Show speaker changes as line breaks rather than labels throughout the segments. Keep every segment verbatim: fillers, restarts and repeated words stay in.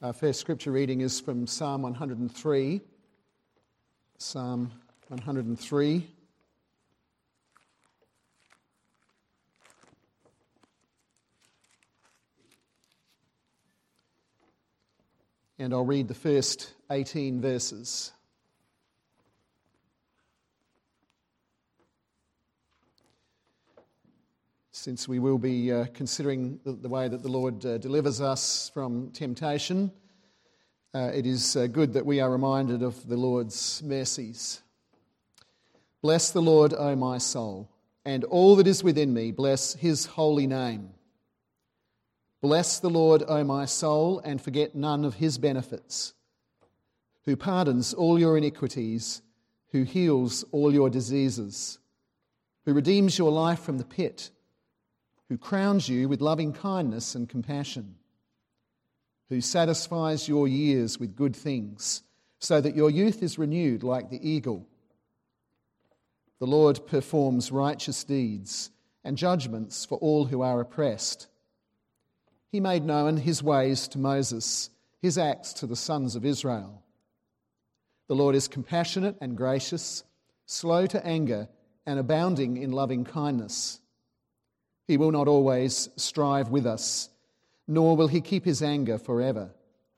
Our first scripture reading is from Psalm one hundred and three. Psalm one hundred and three. And I'll read the first eighteen verses. Since we will be uh, considering the, the way that the Lord uh, delivers us from temptation, uh, it is uh, good that we are reminded of the Lord's mercies. Bless the Lord, O my soul, and all that is within me, bless his holy name. Bless the Lord, O my soul, and forget none of his benefits, who pardons all your iniquities, who heals all your diseases, who redeems your life from the pit, who crowns you with loving kindness and compassion, who satisfies your years with good things, so that your youth is renewed like the eagle. The Lord performs righteous deeds and judgments for all who are oppressed. He made known his ways to Moses, his acts to the sons of Israel. The Lord is compassionate and gracious, slow to anger, and abounding in loving kindness. He will not always strive with us, nor will he keep his anger forever.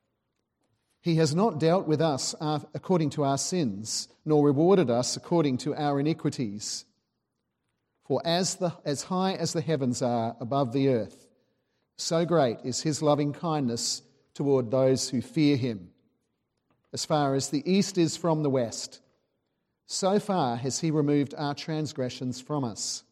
He has not dealt with us according to our sins, nor rewarded us according to our iniquities. For as the, as high as the heavens are above the earth, so great is his loving kindness toward those who fear him. As far as the east is from the west, so far has he removed our transgressions from us.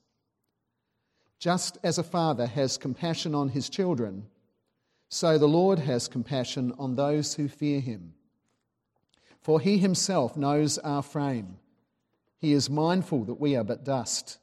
Just as a father has compassion on his children, so the Lord has compassion on those who fear him. For he himself knows our frame. He is mindful that we are but dust.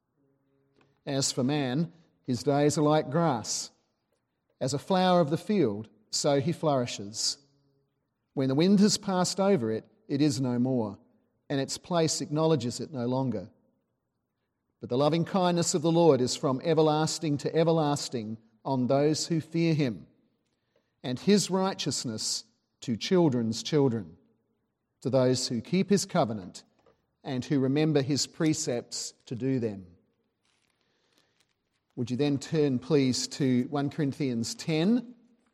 As for man, his days are like grass. As a flower of the field, so he flourishes. When the wind has passed over it, it is no more, and its place acknowledges it no longer. But the loving kindness of the Lord is from everlasting to everlasting on those who fear him, and his righteousness to children's children, to those who keep his covenant and who remember his precepts to do them. Would you then turn, please, to First Corinthians ten.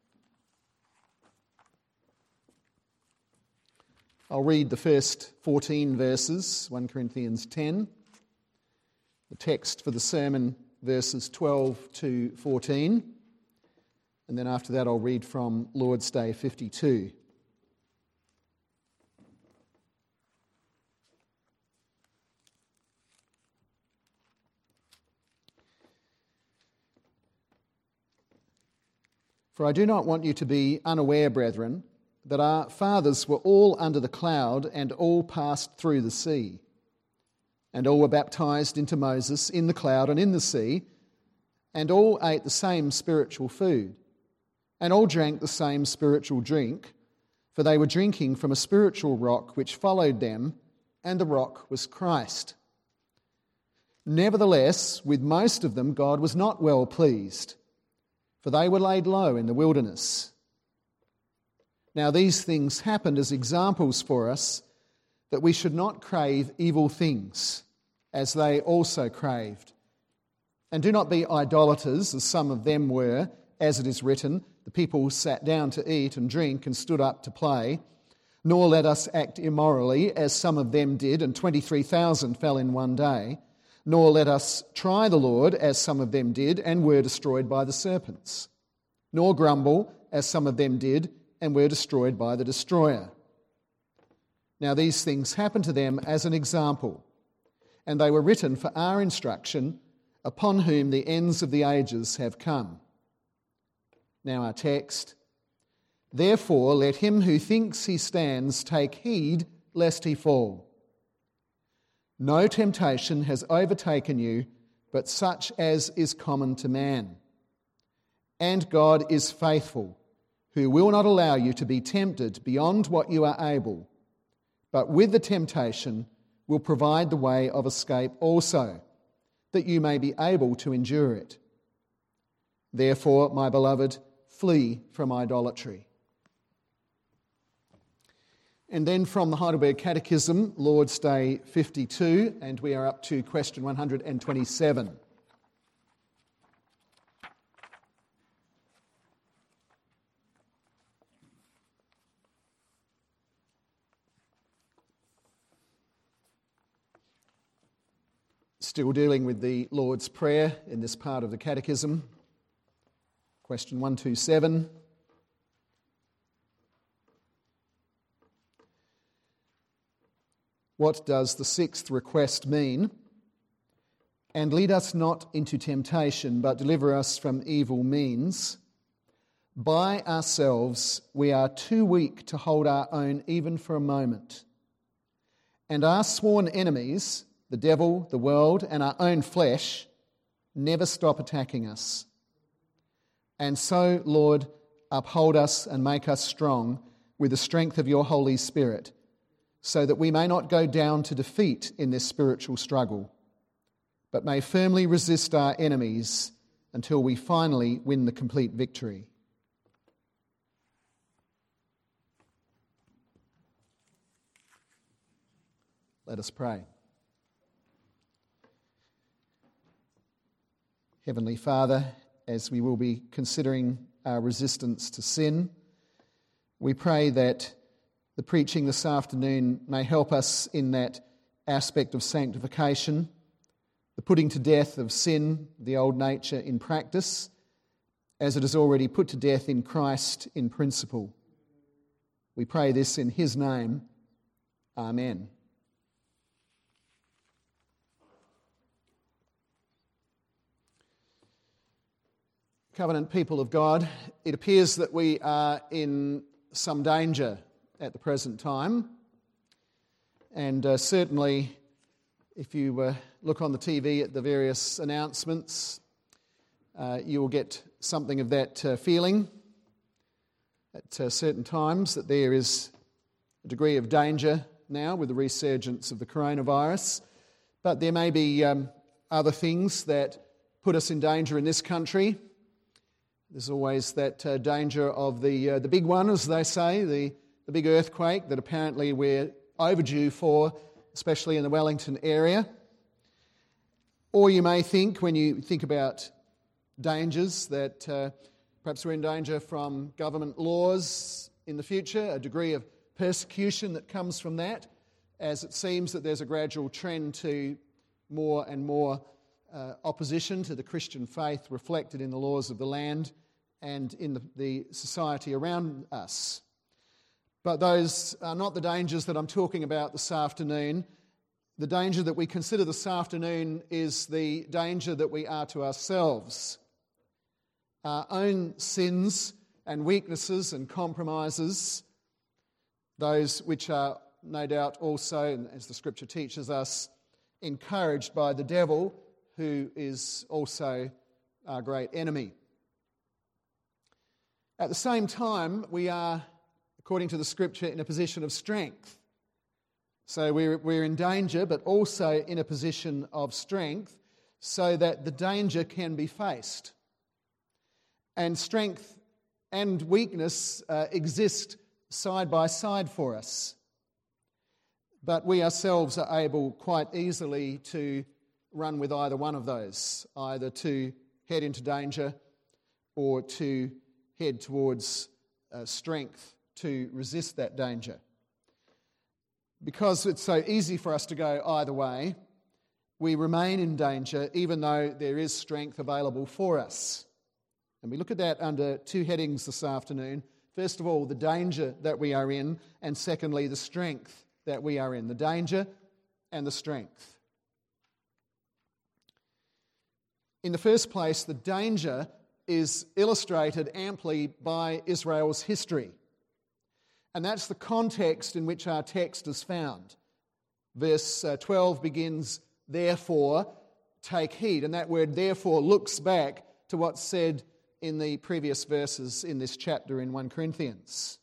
I'll read the first fourteen verses, First Corinthians ten. The text for the sermon, verses twelve to fourteen. And then after that, I'll read from Lord's Day fifty-two. For I do not want you to be unaware, brethren, that our fathers were all under the cloud and all passed through the sea. And all were baptized into Moses in the cloud and in the sea, and all ate the same spiritual food, and all drank the same spiritual drink, for they were drinking from a spiritual rock which followed them, and the rock was Christ. Nevertheless, with most of them God was not well pleased, for they were laid low in the wilderness. Now these things happened as examples for us, that we should not crave evil things, as they also craved. And do not be idolaters, as some of them were, as it is written, the people sat down to eat and drink and stood up to play. Nor let us act immorally, as some of them did, and twenty-three thousand fell in one day. Nor let us try the Lord, as some of them did, and were destroyed by the serpents. Nor grumble, as some of them did, and were destroyed by the destroyer. Now these things happened to them as an example, and they were written for our instruction, upon whom the ends of the ages have come. Now our text. Therefore let him who thinks he stands take heed lest he fall. No temptation has overtaken you, but such as is common to man. And God is faithful, who will not allow you to be tempted beyond what you are able, but with the temptation will provide the way of escape also, that you may be able to endure it. Therefore, my beloved, flee from idolatry. And then from the Heidelberg Catechism, Lord's Day fifty-two, and we are up to question one hundred twenty-seven. Still dealing with the Lord's Prayer in this part of the Catechism. Question one twenty-seven. What does the sixth request mean? And lead us not into temptation, but deliver us from evil means. By ourselves we are too weak to hold our own even for a moment. And our sworn enemies, the devil, the world, and our own flesh, never stop attacking us. And so, Lord, uphold us and make us strong with the strength of your Holy Spirit, so that we may not go down to defeat in this spiritual struggle, but may firmly resist our enemies until we finally win the complete victory. Let us pray. Heavenly Father, as we will be considering our resistance to sin, we pray that the preaching this afternoon may help us in that aspect of sanctification, the putting to death of sin, the old nature in practice, as it is already put to death in Christ in principle. We pray this in his name. Amen. Covenant people of God, it appears that we are in some danger at the present time, and uh, certainly if you uh, look on the T V at the various announcements, uh, you will get something of that uh, feeling at uh, certain times, that there is a degree of danger now with the resurgence of the coronavirus, but there may be um, other things that put us in danger in this country. There's always that uh, danger of the uh, the big one, as they say, the, the big earthquake that apparently we're overdue for, especially in the Wellington area. Or you may think, when you think about dangers, that uh, perhaps we're in danger from government laws in the future, a degree of persecution that comes from that, as it seems that there's a gradual trend to more and more uh, opposition to the Christian faith reflected in the laws of the land and in the, the society around us. But those are not the dangers that I'm talking about this afternoon. The danger that we consider this afternoon is the danger that we are to ourselves. Our own sins and weaknesses and compromises, those which are no doubt also, as the Scripture teaches us, encouraged by the devil, who is also our great enemy. At the same time, we are, according to the Scripture, in a position of strength. So we're, we're in danger, but also in a position of strength, so that the danger can be faced. And strength and weakness uh, exist side by side for us. But we ourselves are able quite easily to run with either one of those, either to head into danger or to head towards uh, strength to resist that danger. Because it's so easy for us to go either way, we remain in danger even though there is strength available for us. And we look at that under two headings this afternoon. First of all, the danger that we are in, and secondly, the strength that we are in. The danger and the strength. In the first place, the danger is illustrated amply by Israel's history. And that's the context in which our text is found. Verse twelve begins, "Therefore, take heed." And that word "therefore" looks back to what's said in the previous verses in this chapter in First Corinthians.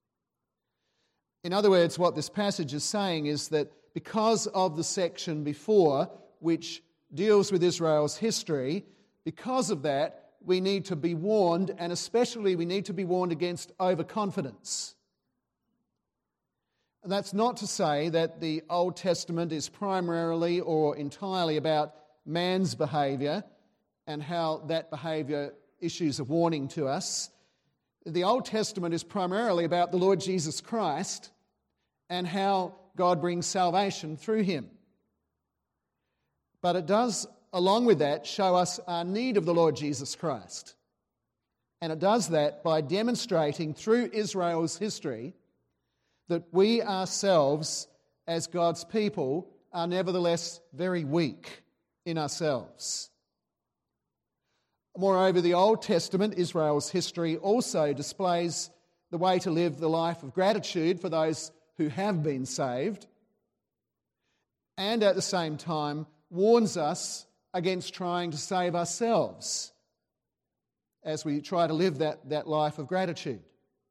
In other words, what this passage is saying is that because of the section before, which deals with Israel's history, because of that, we need to be warned, and especially we need to be warned against overconfidence. And that's not to say that the Old Testament is primarily or entirely about man's behaviour and how that behaviour issues a warning to us. The Old Testament is primarily about the Lord Jesus Christ and how God brings salvation through him. But it does, along with that, show us our need of the Lord Jesus Christ. And it does that by demonstrating through Israel's history that we ourselves, as God's people, are nevertheless very weak in ourselves. Moreover, the Old Testament, Israel's history, also displays the way to live the life of gratitude for those who have been saved, and at the same time warns us against trying to save ourselves as we try to live that, that life of gratitude.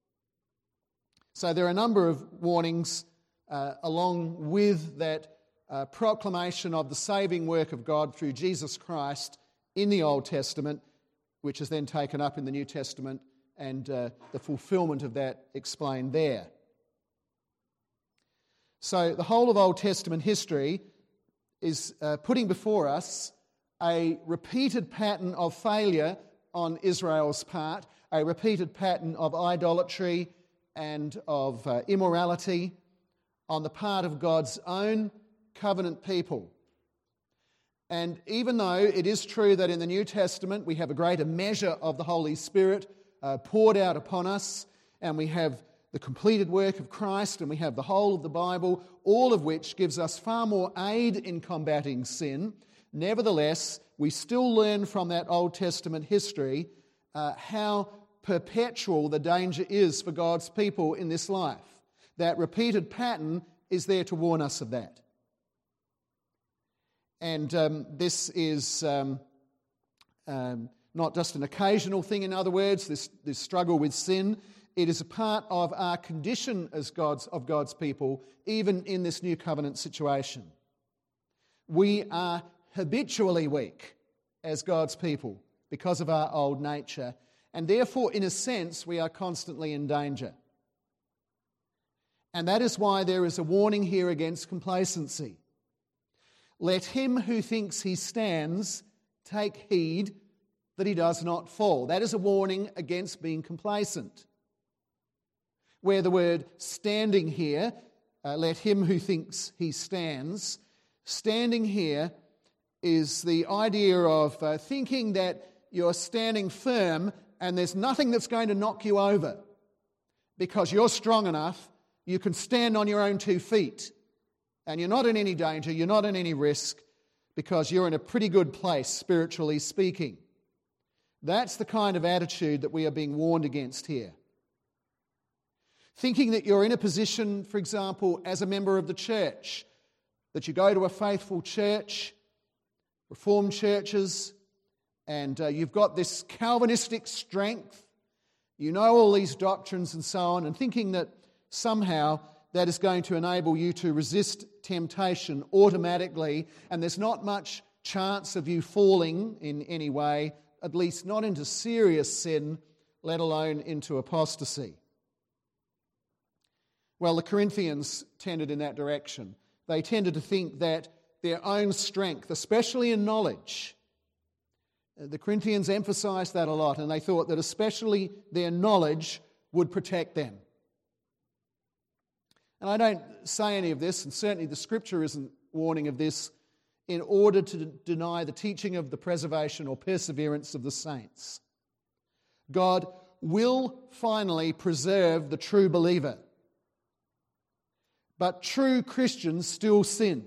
So there are a number of warnings uh, along with that uh, proclamation of the saving work of God through Jesus Christ in the Old Testament, which is then taken up in the New Testament, and uh, the fulfilment of that explained there. So the whole of Old Testament history is uh, putting before us a repeated pattern of failure on Israel's part, a repeated pattern of idolatry and of uh, immorality on the part of God's own covenant people. And even though it is true that in the New Testament we have a greater measure of the Holy Spirit uh, poured out upon us, and we have the completed work of Christ, and we have the whole of the Bible, all of which gives us far more aid in combating sin, nevertheless, we still learn from that Old Testament history uh, how perpetual the danger is for God's people in this life. That repeated pattern is there to warn us of that. And um, this is um, um, not just an occasional thing, in other words, this, this struggle with sin. It is a part of our condition as God's, of God's people, even in this new covenant situation. We are habitually weak as God's people because of our old nature, and therefore, in a sense, we are constantly in danger. And that is why there is a warning here against complacency. Let him who thinks he stands take heed that he does not fall. That is a warning against being complacent. Where the word standing here, uh, let him who thinks he stands, standing here is the idea of uh, thinking that you're standing firm and there's nothing that's going to knock you over because you're strong enough, you can stand on your own two feet and you're not in any danger, you're not in any risk because you're in a pretty good place, spiritually speaking. That's the kind of attitude that we are being warned against here. Thinking that you're in a position, for example, as a member of the church, that you go to a faithful church, Reformed churches, and uh, you've got this Calvinistic strength, you know all these doctrines and so on, and thinking that somehow that is going to enable you to resist temptation automatically, and there's not much chance of you falling in any way, at least not into serious sin, let alone into apostasy. Well, the Corinthians tended in that direction. They tended to think that their own strength, especially in knowledge, the Corinthians emphasized that a lot, and they thought that especially their knowledge would protect them. And I don't say any of this, and certainly the Scripture isn't warning of this, in order to deny the teaching of the preservation or perseverance of the saints. God will finally preserve the true believer. But true Christians still sin.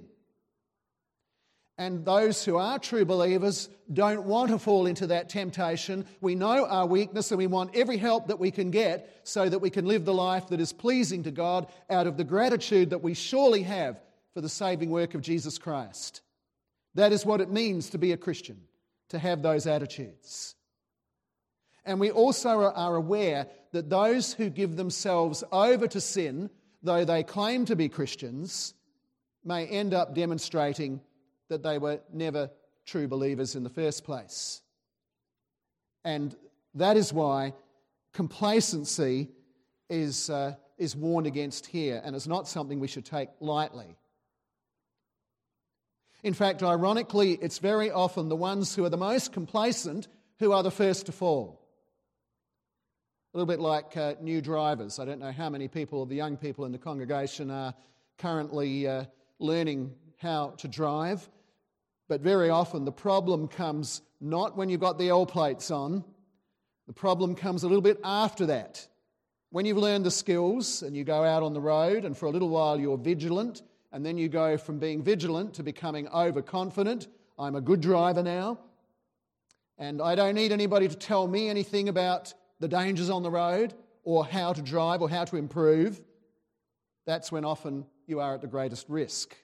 And those who are true believers don't want to fall into that temptation. We know our weakness and we want every help that we can get so that we can live the life that is pleasing to God out of the gratitude that we surely have for the saving work of Jesus Christ. That is what it means to be a Christian, to have those attitudes. And we also are aware that those who give themselves over to sin, though they claim to be Christians, may end up demonstrating that they were never true believers in the first place. And that is why complacency is, uh, is warned against here, and it's not something we should take lightly. In fact, ironically, it's very often the ones who are the most complacent who are the first to fall. A little bit like uh, new drivers. I don't know how many people, the young people in the congregation, are currently uh, learning how to drive, but very often the problem comes not when you've got the L plates on. The problem comes a little bit after that. When you've learned the skills and you go out on the road and for a little while you're vigilant, and then you go from being vigilant to becoming overconfident. I'm a good driver now, and I don't need anybody to tell me anything about the dangers on the road or how to drive or how to improve. That's when often you are at the greatest risk.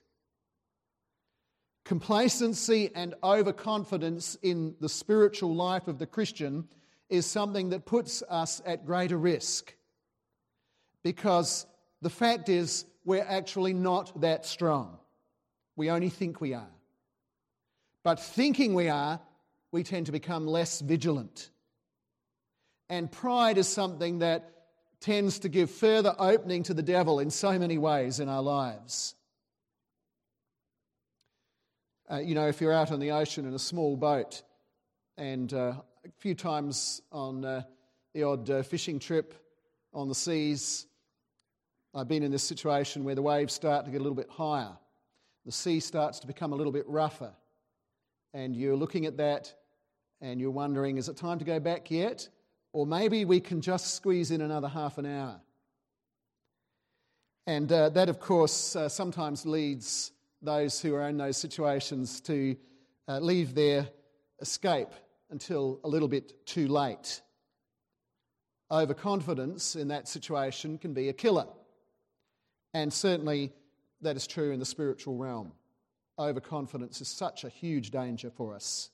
Complacency and overconfidence in the spiritual life of the Christian is something that puts us at greater risk, because the fact is we're actually not that strong. We only think we are. But thinking we are, we tend to become less vigilant. And pride is something that tends to give further opening to the devil in so many ways in our lives. Uh, you know, if you're out on the ocean in a small boat, and uh, a few times on uh, the odd uh, fishing trip on the seas, I've been in this situation where the waves start to get a little bit higher. The sea starts to become a little bit rougher. And you're looking at that and you're wondering, is it time to go back yet? Or maybe we can just squeeze in another half an hour. And uh, that, of course, uh, sometimes leads those who are in those situations to uh, leave their escape until a little bit too late. Overconfidence in that situation can be a killer. And certainly that is true in the spiritual realm. Overconfidence is such a huge danger for us.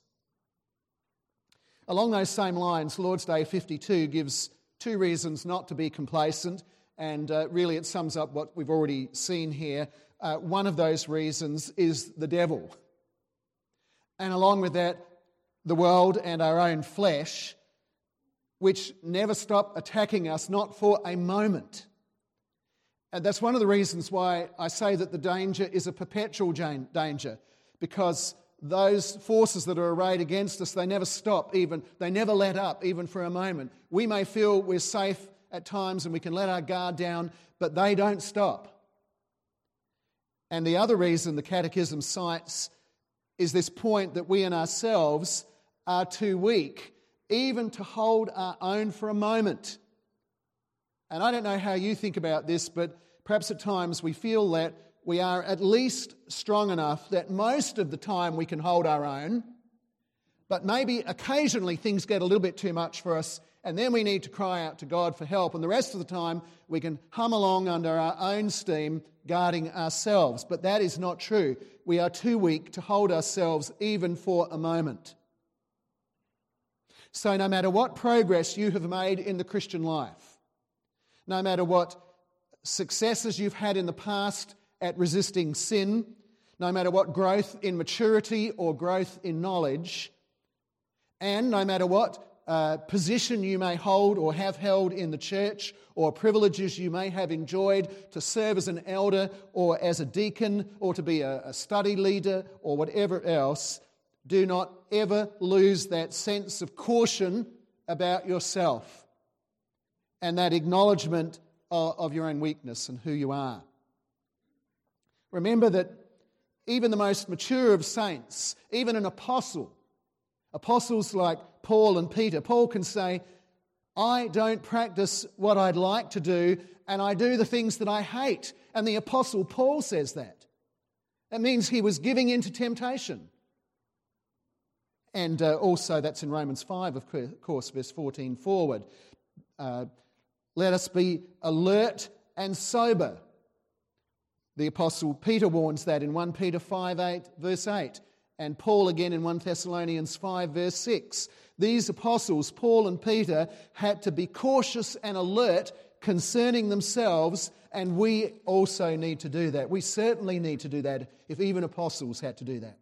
Along those same lines, Lord's Day fifty-two gives two reasons not to be complacent, and uh, really it sums up what we've already seen here. Uh, one of those reasons is the devil. And along with that, the world and our own flesh, which never stop attacking us, not for a moment. And that's one of the reasons why I say that the danger is a perpetual danger, because those forces that are arrayed against us, they never stop, even they never let up, even for a moment. We may feel we're safe at times and we can let our guard down, but they don't stop. And the other reason the Catechism cites is this point that we in ourselves are too weak even to hold our own for a moment. And I don't know how you think about this, but perhaps at times we feel that we are at least strong enough that most of the time we can hold our own, but maybe occasionally things get a little bit too much for us, and then we need to cry out to God for help, and the rest of the time we can hum along under our own steam, guarding ourselves. But that is not true. We are too weak to hold ourselves even for a moment. So no matter what progress you have made in the Christian life, no matter what successes you've had in the past at resisting sin, no matter what growth in maturity or growth in knowledge, and no matter what uh, position you may hold or have held in the church, or privileges you may have enjoyed to serve as an elder or as a deacon or to be a, a study leader or whatever else, do not ever lose that sense of caution about yourself and that acknowledgement of, of your own weakness and who you are. Remember that even the most mature of saints, even an apostle, apostles like Paul and Peter, Paul can say, I don't practice what I'd like to do, and I do the things that I hate. And the apostle Paul says that. That means he was giving in to temptation. And uh, also that's in Romans five, of course, verse fourteen forward. Uh, Let us be alert and sober. The Apostle Peter warns that in First Peter five eight, verse eight, and Paul again in First Thessalonians five, verse six. These apostles, Paul and Peter, had to be cautious and alert concerning themselves, and we also need to do that. We certainly need to do that if even apostles had to do that.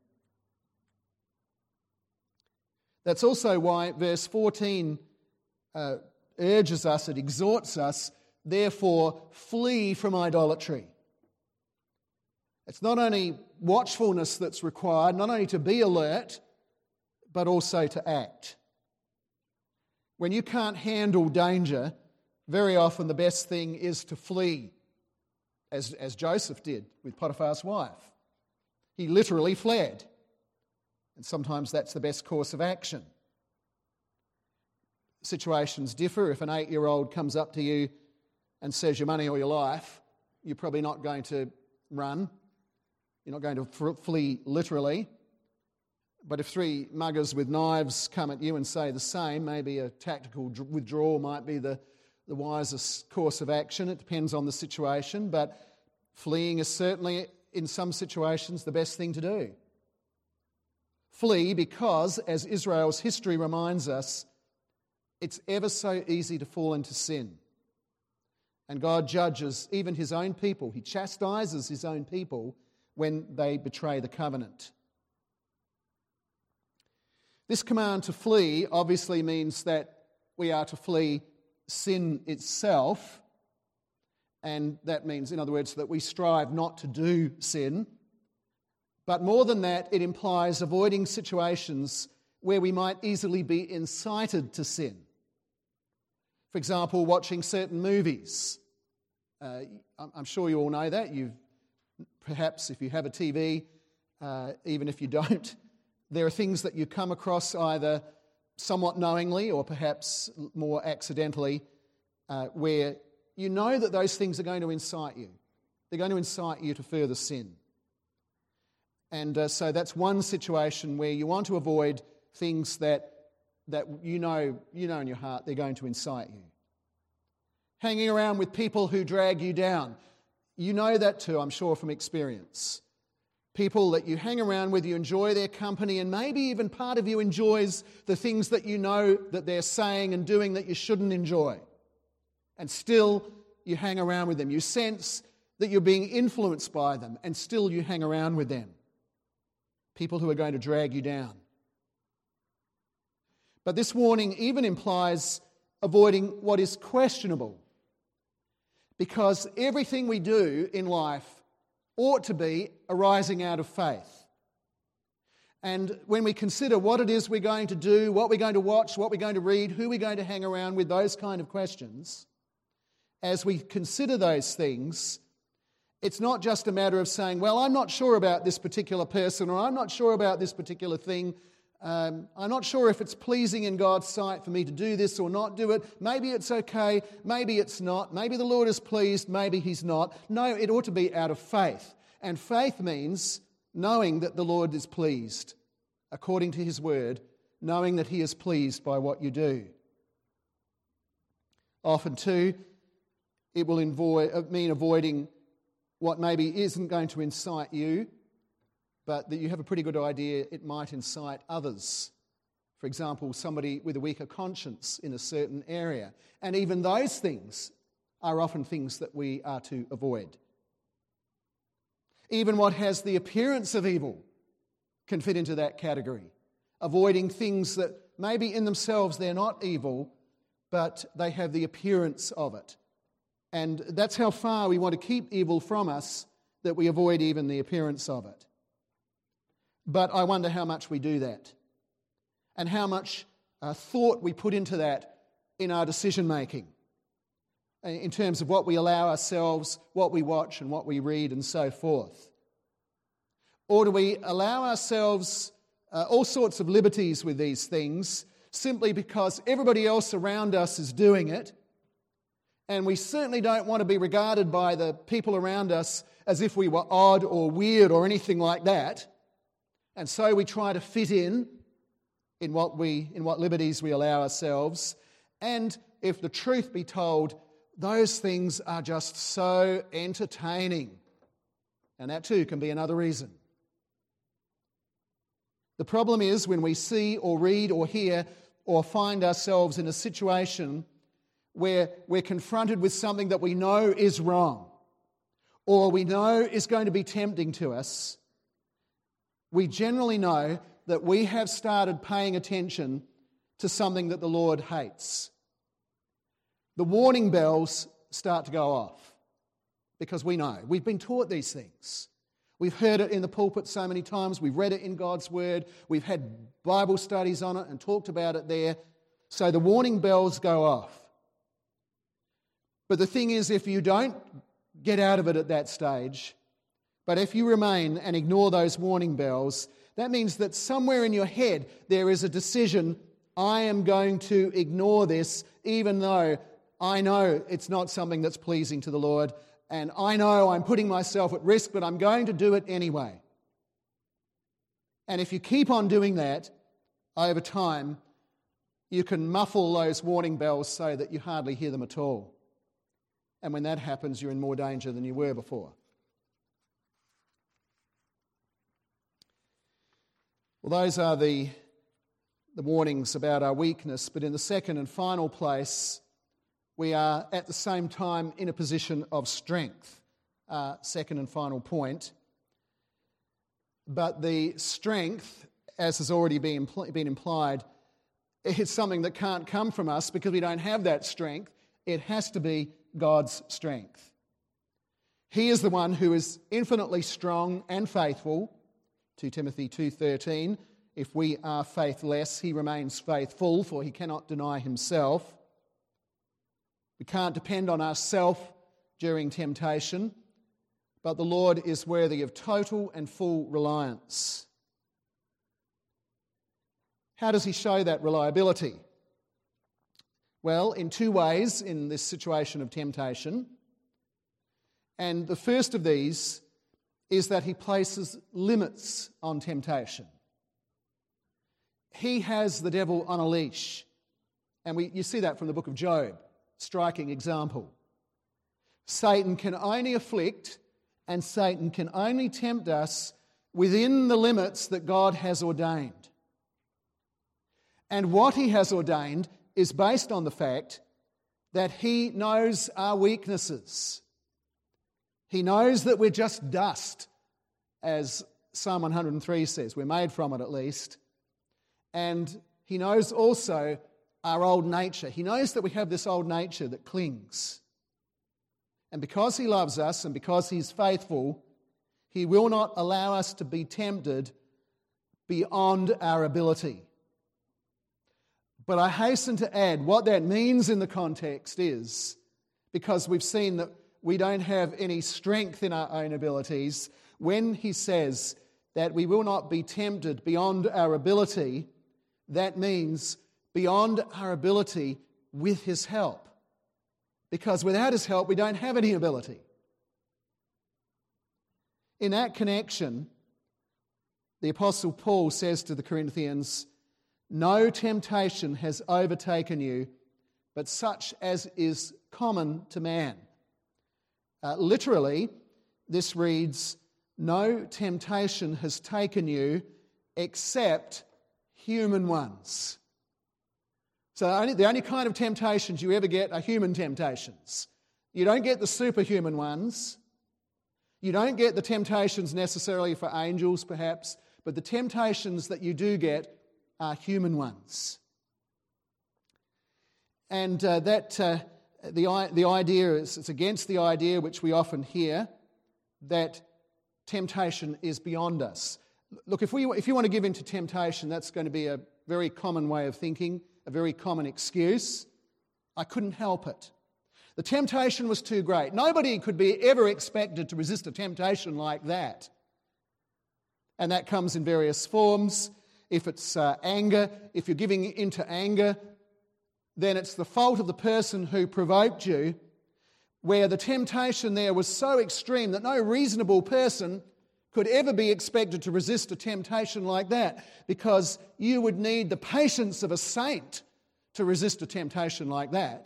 That's also why verse fourteen uh, urges us, it exhorts us therefore flee from idolatry. It's not only watchfulness that's required, not only to be alert, but also to act. When you can't handle danger, very often the best thing is to flee, as, as Joseph did with Potiphar's wife. He literally fled. And sometimes that's the best course of action. Situations differ. If an eight-year-old comes up to you and says your money or your life, you're probably not going to run. You're not going to flee literally. But if three muggers with knives come at you and say the same, maybe a tactical withdrawal might be the, the wisest course of action. It depends on the situation, but fleeing is certainly, in some situations, the best thing to do. Flee because, as Israel's history reminds us, it's ever so easy to fall into sin. And God judges even his own people. He chastises his own people when they betray the covenant. This command to flee obviously means that we are to flee sin itself, and that means, in other words, that we strive not to do sin. But more than that, it implies avoiding situations where we might easily be incited to sin. For example, watching certain movies. Uh, I'm sure you all know that. You've perhaps, if you have a T V, uh, even if you don't, there are things that you come across either somewhat knowingly or perhaps more accidentally, uh, where you know that those things are going to incite you. They're going to incite you to further sin. And uh, so that's one situation where you want to avoid things that that you know, you know in your heart they're going to incite you. Hanging around with people who drag you down. You know that too, I'm sure, from experience. People that you hang around with, you enjoy their company, and maybe even part of you enjoys the things that you know that they're saying and doing that you shouldn't enjoy. And still you hang around with them. You sense that you're being influenced by them, and still you hang around with them. People who are going to drag you down. But this warning even implies avoiding what is questionable. Because everything we do in life ought to be arising out of faith. And when we consider what it is we're going to do, what we're going to watch, what we're going to read, who we're going to hang around with, those kind of questions, as we consider those things, it's not just a matter of saying, well, I'm not sure about this particular person, or I'm not sure about this particular thing. Um, I'm not sure if it's pleasing in God's sight for me to do this or not do it. Maybe it's okay, maybe it's not. Maybe the Lord is pleased, maybe he's not. No, it ought to be out of faith. And faith means knowing that the Lord is pleased, according to his word, knowing that he is pleased by what you do. Often too, it will avoid, mean avoiding what maybe isn't going to incite you, but that you have a pretty good idea it might incite others. For example, somebody with a weaker conscience in a certain area. And even those things are often things that we are to avoid. Even what has the appearance of evil can fit into that category. Avoiding things that maybe in themselves they're not evil, but they have the appearance of it. And that's how far we want to keep evil from us, that we avoid even the appearance of it. But I wonder how much we do that, and how much uh, thought we put into that in our decision making, in terms of what we allow ourselves, what we watch and what we read and so forth. Or do we allow ourselves uh, all sorts of liberties with these things simply because everybody else around us is doing it, and we certainly don't want to be regarded by the people around us as if we were odd or weird or anything like that? And so we try to fit in in what we in what liberties we allow ourselves. And if the truth be told, those things are just so entertaining. And that too can be another reason. The problem is when we see or read or hear or find ourselves in a situation where we're confronted with something that we know is wrong, or we know is going to be tempting to us, we generally know that we have started paying attention to something that the Lord hates. The warning bells start to go off because we know. We've been taught these things. We've heard it in the pulpit so many times. We've read it in God's Word. We've had Bible studies on it and talked about it there. So the warning bells go off. But the thing is, if you don't get out of it at that stage, but if you remain and ignore those warning bells, that means that somewhere in your head there is a decision, I am going to ignore this even though I know it's not something that's pleasing to the Lord, and I know I'm putting myself at risk, but I'm going to do it anyway. And if you keep on doing that over time, you can muffle those warning bells so that you hardly hear them at all. And when that happens, you're in more danger than you were before. Well, those are the, the warnings about our weakness, but in the second and final place, we are at the same time in a position of strength. Uh, second and final point. But the strength, as has already been, impl- been implied, it's something that can't come from us because we don't have that strength. It has to be God's strength. He is the one who is infinitely strong and faithful. Second Timothy two thirteen, if we are faithless, he remains faithful, for he cannot deny himself. We can't depend on ourselves during temptation, but the Lord is worthy of total and full reliance. How does he show that reliability? Well, in two ways in this situation of temptation. And the first of these is that he places limits on temptation. He has the devil on a leash. And we, you see that from the book of Job. Striking example. Satan can only afflict and Satan can only tempt us within the limits that God has ordained. And what he has ordained is based on the fact that he knows our weaknesses. He knows that we're just dust, as Psalm one hundred three says. We're made from it at least. And he knows also our old nature. He knows that we have this old nature that clings. And because he loves us and because he's faithful, he will not allow us to be tempted beyond our ability. But I hasten to add what that means in the context is, because we've seen that we don't have any strength in our own abilities, when he says that we will not be tempted beyond our ability, that means beyond our ability with his help. Because without his help, we don't have any ability. In that connection, the Apostle Paul says to the Corinthians, no temptation has overtaken you, but such as is common to man. Uh, literally, this reads, no temptation has taken you except human ones. So only, the only kind of temptations you ever get are human temptations. You don't get the superhuman ones. You don't get the temptations necessarily for angels, perhaps, but the temptations that you do get are human ones. And uh, that uh, the, the idea is, it's against the idea which we often hear, that temptation is beyond us. Look, if, we, if you want to give in to temptation, that's going to be a very common way of thinking, a very common excuse. I couldn't help it. The temptation was too great. Nobody could be ever expected to resist a temptation like that. And that comes in various forms. If it's uh, anger, if you're giving into anger, then it's the fault of the person who provoked you, where the temptation there was so extreme that no reasonable person could ever be expected to resist a temptation like that, because you would need the patience of a saint to resist a temptation like that.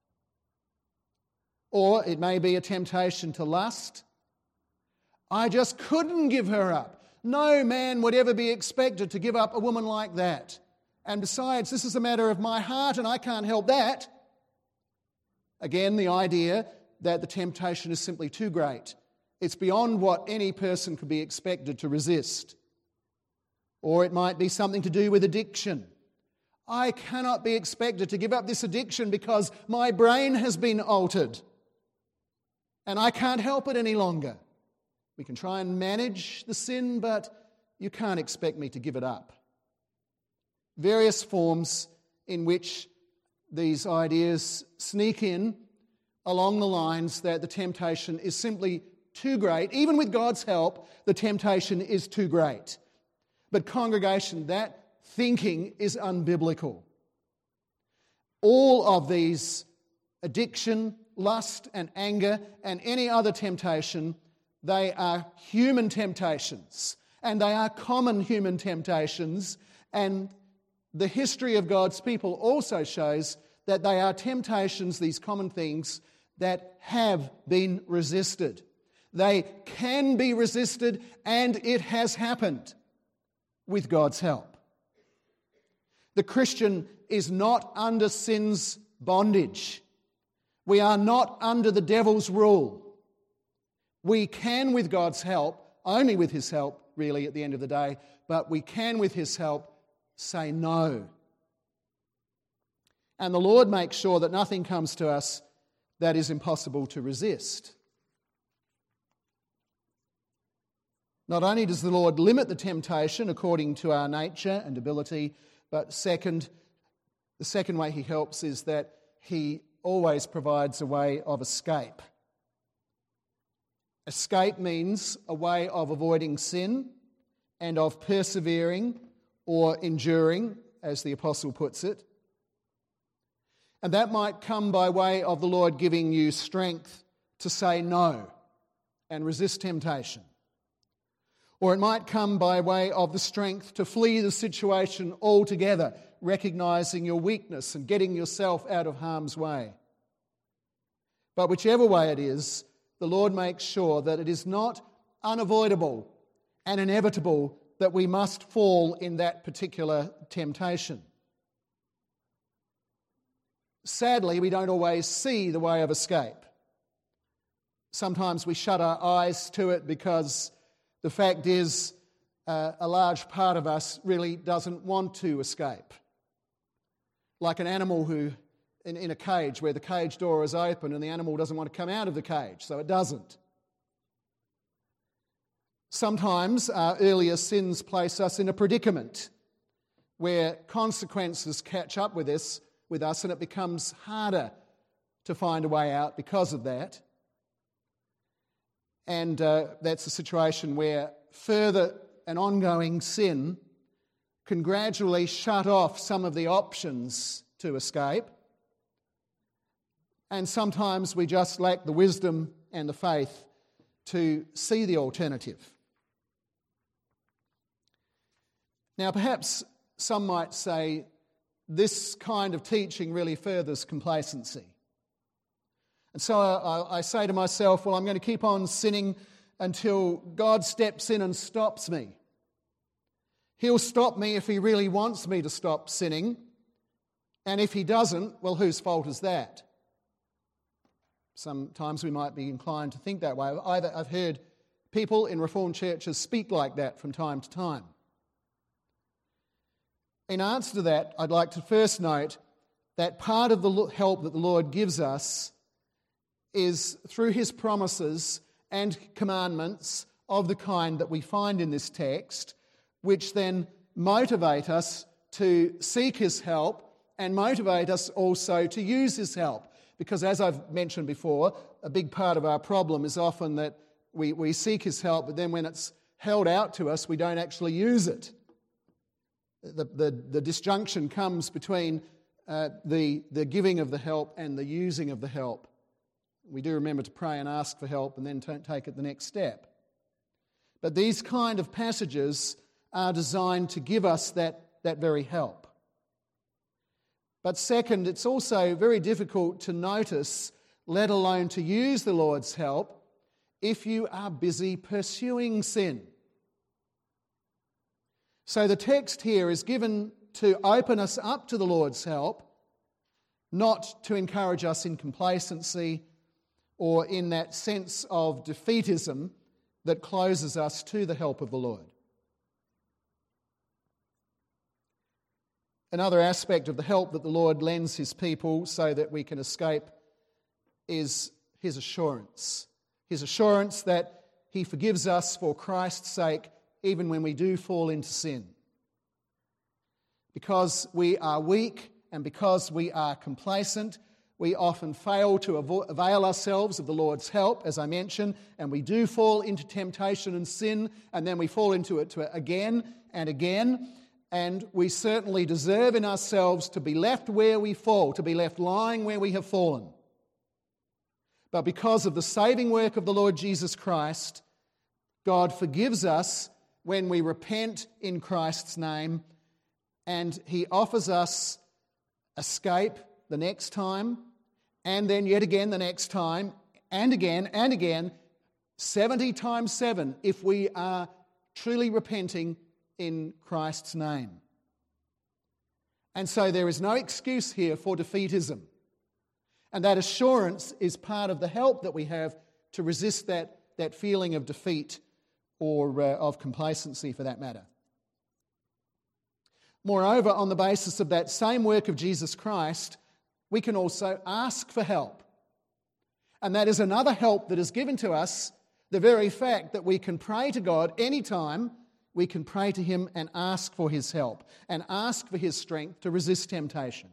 Or it may be a temptation to lust. I just couldn't give her up. No man would ever be expected to give up a woman like that. And besides, this is a matter of my heart and I can't help that. Again, the idea that the temptation is simply too great. It's beyond what any person could be expected to resist. Or it might be something to do with addiction. I cannot be expected to give up this addiction because my brain has been altered. and I can't help it any longer. We can try and manage the sin, but you can't expect me to give it up. Various forms in which these ideas sneak in along the lines that the temptation is simply too great. Even with God's help, the temptation is too great. But congregation, that thinking is unbiblical. All of these, addiction, lust and anger and any other temptation, they are human temptations, and they are common human temptations, and the history of God's people also shows that they are temptations, these common things, that have been resisted. They can be resisted, and it has happened with God's help. The Christian is not under sin's bondage. We are not under the devil's rule. We can, with God's help, only with his help, really, at the end of the day, but we can, with his help, say no. And the Lord makes sure that nothing comes to us that is impossible to resist. Not only does the Lord limit the temptation according to our nature and ability, but second, the second way he helps is that he always provides a way of escape. Escape means a way of avoiding sin and of persevering or enduring, as the apostle puts it. And that might come by way of the Lord giving you strength to say no and resist temptation. Or it might come by way of the strength to flee the situation altogether, recognising your weakness and getting yourself out of harm's way. But whichever way it is, the Lord makes sure that it is not unavoidable and inevitable that we must fall in that particular temptation. Sadly, we don't always see the way of escape. Sometimes we shut our eyes to it because the fact is uh, a large part of us really doesn't want to escape. Like an animal who, in, in a cage where the cage door is open and the animal doesn't want to come out of the cage, so it doesn't. Sometimes our earlier sins place us in a predicament where consequences catch up with us, with us and it becomes harder to find a way out because of that. And uh, that's a situation where further and ongoing sin can gradually shut off some of the options to escape. And sometimes we just lack the wisdom and the faith to see the alternative. Now, perhaps some might say this kind of teaching really furthers complacency. And so I, I say to myself, well, I'm going to keep on sinning until God steps in and stops me. He'll stop me if he really wants me to stop sinning. And if he doesn't, well, whose fault is that? Sometimes we might be inclined to think that way. Either I've heard people in Reformed churches speak like that from time to time. In answer to that, I'd like to first note that part of the help that the Lord gives us is through his promises and commandments of the kind that we find in this text, which then motivate us to seek his help and motivate us also to use his help. Because as I've mentioned before, a big part of our problem is often that we, we seek his help, but then when it's held out to us, we don't actually use it. The, the, the disjunction comes between uh, the, the giving of the help and the using of the help. We do remember to pray and ask for help and then t- take it the next step. But these kind of passages are designed to give us that, that very help. But second, it's also very difficult to notice, let alone to use the Lord's help, if you are busy pursuing sin. So the text here is given to open us up to the Lord's help, not to encourage us in complacency or in that sense of defeatism that closes us to the help of the Lord. Another aspect of the help that the Lord lends his people so that we can escape is his assurance. his assurance that he forgives us for Christ's sake, even when we do fall into sin. Because we are weak and because we are complacent, we often fail to avail ourselves of the Lord's help, as I mentioned, and we do fall into temptation and sin, and then we fall into it again and again. And we certainly deserve in ourselves to be left where we fall, to be left lying where we have fallen. But because of the saving work of the Lord Jesus Christ, God forgives us when we repent in Christ's name, and he offers us escape the next time, and then yet again the next time, and again and again, seventy times seven, if we are truly repenting in Christ's name. And so there is no excuse here for defeatism. And that assurance is part of the help that we have to resist that, that feeling of defeat or uh, of complacency, for that matter. Moreover, on the basis of that same work of Jesus Christ, we can also ask for help. And that is another help that is given to us, the very fact that we can pray to God anytime. We can pray to him and ask for his help and ask for his strength to resist temptation.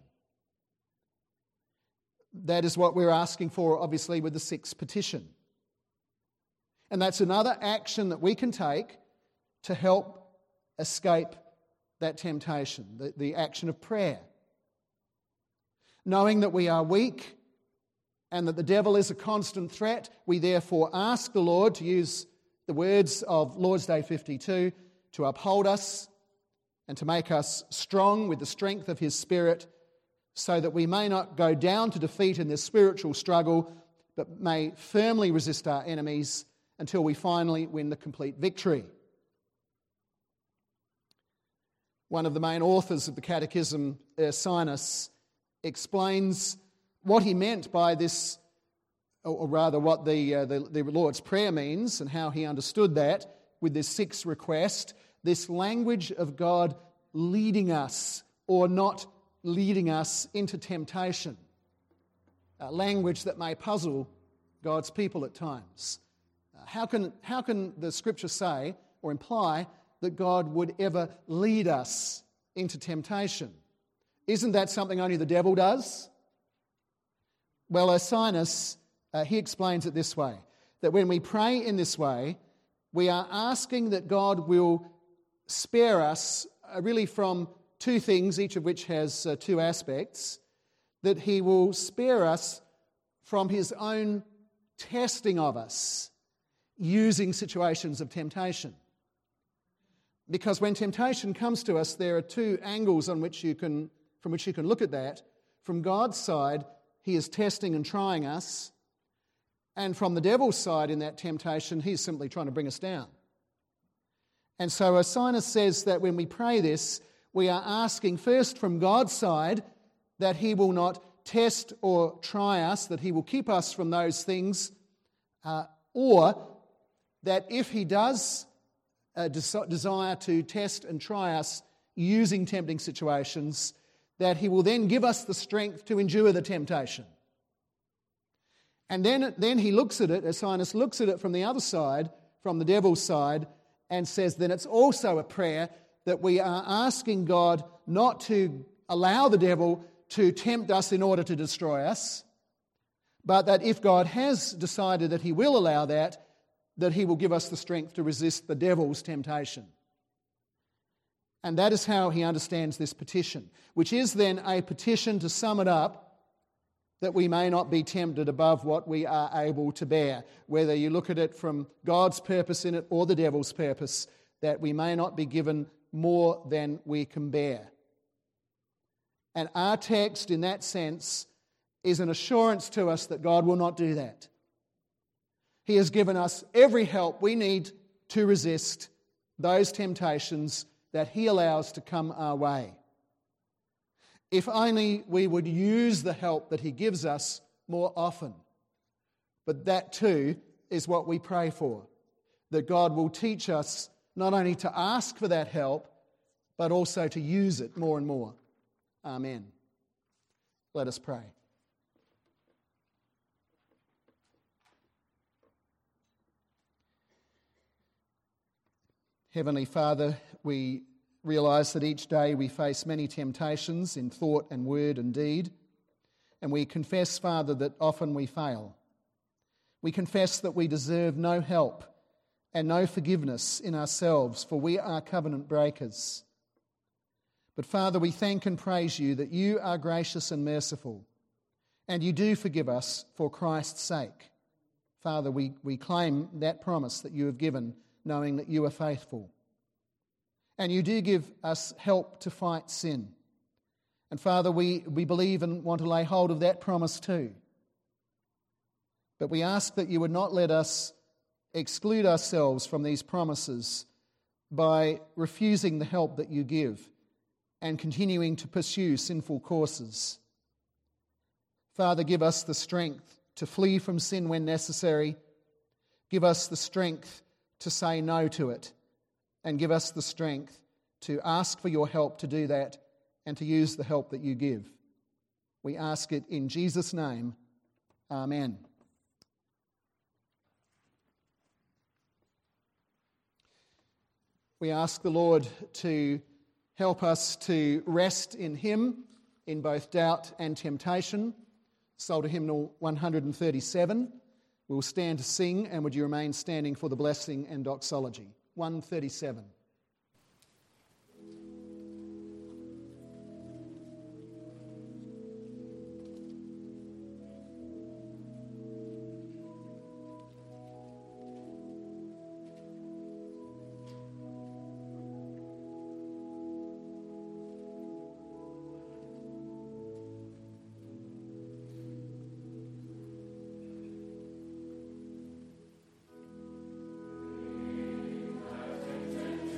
That is what we're asking for, obviously, with the sixth petition. And that's another action that we can take to help escape that temptation, the, the action of prayer. Knowing that we are weak and that the devil is a constant threat, we therefore ask the Lord, to use the words of Lord's Day fifty-two, to uphold us and to make us strong with the strength of his Spirit, so that we may not go down to defeat in this spiritual struggle, but may firmly resist our enemies until we finally win the complete victory. One of the main authors of the Catechism, Ursinus, explains what he meant by this, or rather what the, uh, the, the Lord's Prayer means and how he understood that with this sixth request, this language of God leading us or not leading us into temptation. A language that may puzzle God's people at times. Uh, how can, how can the Scripture say or imply that God would ever lead us into temptation? Isn't that something only the devil does? Well, Ursinus, uh, he explains it this way, that when we pray in this way, we are asking that God will spare us uh, really from two things, each of which has uh, two aspects, that he will spare us from his own testing of us using situations of temptation. Because when temptation comes to us, there are two angles on which you can, from which you can look at that. From God's side, he is testing and trying us. And from the devil's side in that temptation, he's simply trying to bring us down. And so Ursinus says that when we pray this, we are asking first from God's side that he will not test or try us, that he will keep us from those things, uh, or that if he does uh, des- desire to test and try us using tempting situations, that he will then give us the strength to endure the temptation. And then, then he looks at it, Ursinus looks at it from the other side, from the devil's side, and says then it's also a prayer that we are asking God not to allow the devil to tempt us in order to destroy us, but that if God has decided that he will allow that, that he will give us the strength to resist the devil's temptation. And that is how he understands this petition, which is then a petition, to sum it up, that we may not be tempted above what we are able to bear, whether you look at it from God's purpose in it or the devil's purpose, that we may not be given more than we can bear. And our text, in that sense, is an assurance to us that God will not do that. He has given us every help we need to resist those temptations that he allows to come our way. If only we would use the help that he gives us more often. But that too is what we pray for, that God will teach us not only to ask for that help, but also to use it more and more. Amen. Let us pray. Heavenly Father, we realise that each day we face many temptations in thought and word and deed, and we confess, Father, that often we fail. We confess that we deserve no help and no forgiveness in ourselves, for we are covenant breakers. But Father, we thank and praise you that you are gracious and merciful, and you do forgive us for Christ's sake. Father, we, we claim that promise that you have given, knowing that you are faithful. And you do give us help to fight sin. And Father, we, we believe and want to lay hold of that promise too. But we ask that you would not let us exclude ourselves from these promises by refusing the help that you give and continuing to pursue sinful courses. Father, give us the strength to flee from sin when necessary. Give us the strength to say no to it. And give us the strength to ask for your help to do that and to use the help that you give. We ask it in Jesus' name. Amen. We ask the Lord to help us to rest in him in both doubt and temptation. Psalter Hymnal one thirty-seven. We'll stand to sing, and would you remain standing for the blessing and doxology. one thirty-seven.
Thank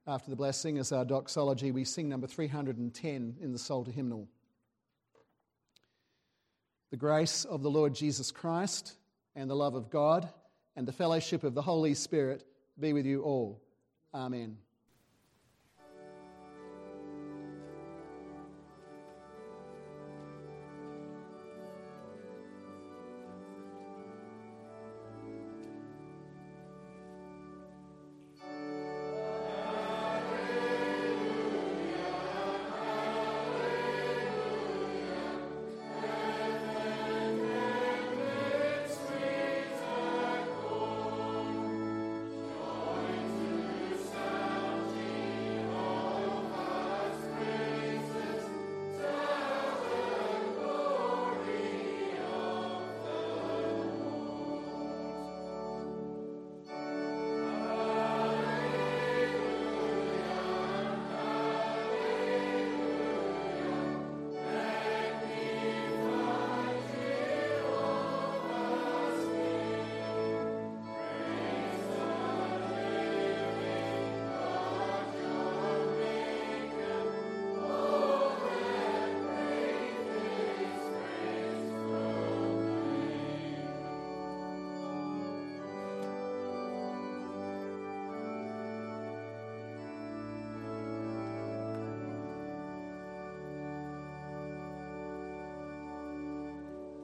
After the blessing, as our doxology, we sing number three hundred ten in the Psalter hymnal. The grace of the Lord Jesus Christ and the love of God and the fellowship of the Holy Spirit be with you all. Amen.